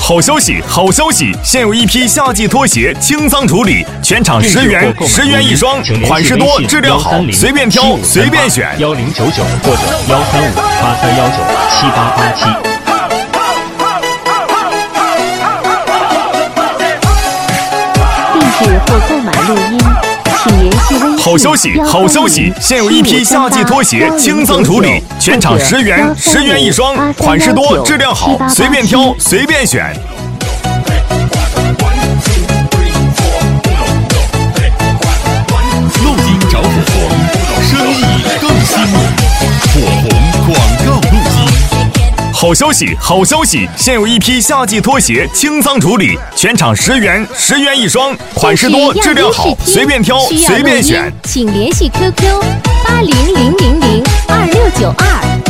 好消息，好消息！现有一批夏季拖鞋清仓处理，全场10元，10元一双，款式多，质量好，随便挑，随便选。 1099或者13583197887。 或购买录音，请联系微信。 好消息，好消息！现有一批夏季拖鞋清仓处理，全场10元，10元一双，款式多，质量好，随便挑，随便选。 录音找火红，生意更兴隆。火红广告录音。 好消息，好消息！现有一批夏季拖鞋清仓处理，全场10元，10元一双，款式多，质量好，随便挑，随便选。 请联系 QQ8000026992。